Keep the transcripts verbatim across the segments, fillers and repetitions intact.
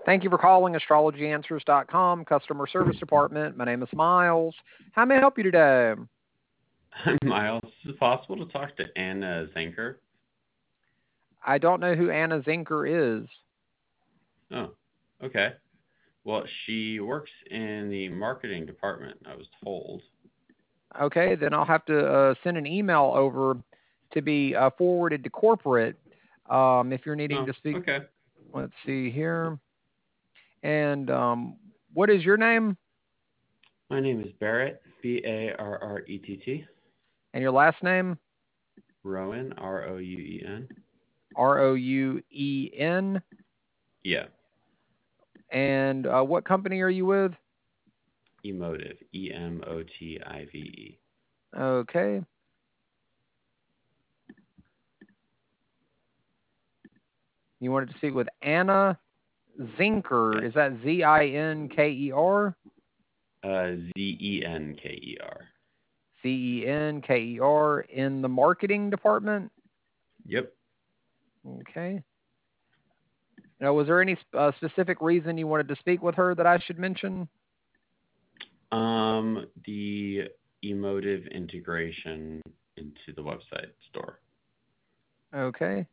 Thank you for calling astrology answers dot com customer service department. My name is Miles. How may I help you today? Hi, Miles. Is it possible to talk to Anna Zenker? I don't know who Anna Zinker is. Oh, okay. Well, she works in the marketing department, I was told. Okay, then I'll have to uh, send an email over to be uh, forwarded to corporate um, if you're needing Oh, to speak. okay. Let's see here. And um, what is your name My name is Barrett, B A R R E T T. and your last name? Rowan, R O U E N. R O U E N. Yeah. And uh, what company are you with? Emotive, E M O T I V E. Okay. You wanted to speak with Anna Zinker. Yes. Is that Z I N K E R? Uh, Z E N K E R. C E N K E R in the marketing department? Yep. Okay. Now, was there any uh, specific reason you wanted to speak with her that I should mention? Um, the emotive integration into the website store. Okay.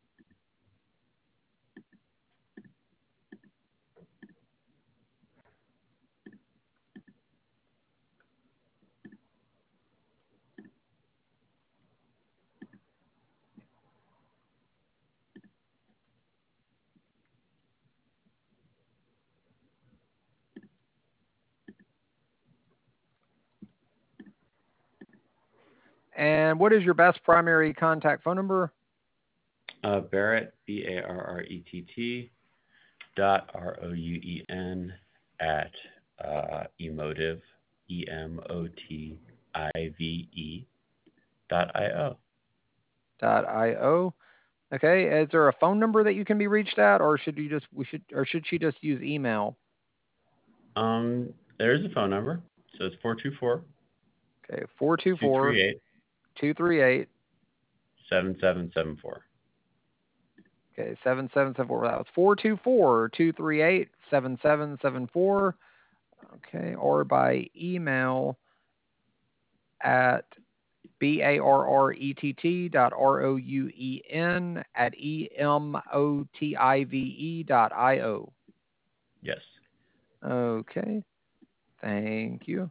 And what is your best primary contact phone number? Uh, Barrett, B A R R E T T, dot R O U E N, at uh, emotive, E M O T I V E, dot I O. Dot io. Okay. Is there a phone number that you can be reached at, or should you just we should or should she just use email? Um, there's a phone number. So it's four two four, Okay. Four two two four three eight, two three eight. seven seven seven four. Okay. Seven seven seven four. That was four two four two three eight seven seven seven four. Okay. Or by email at B A R R E T T dot R O U E N at E M O T I V E dot I O. Yes. Okay. Thank you.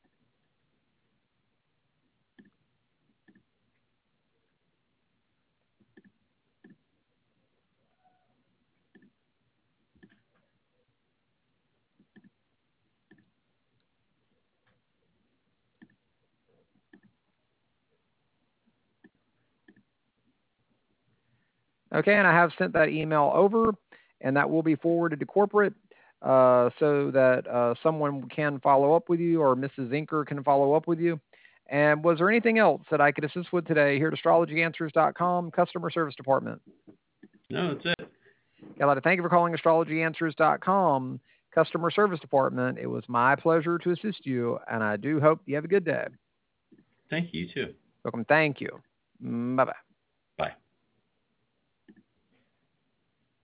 Okay, and I have sent that email over, and that will be forwarded to corporate uh, so that uh, someone can follow up with you or Missus Zinker can follow up with you. And was there anything else that I could assist with today here at astrology answers dot com Customer Service Department? No, that's it. I'd like to thank you for calling astrology answers dot com Customer Service Department. It was my pleasure to assist you, and I do hope you have a good day. Thank you, too. Welcome. Thank you. Bye-bye.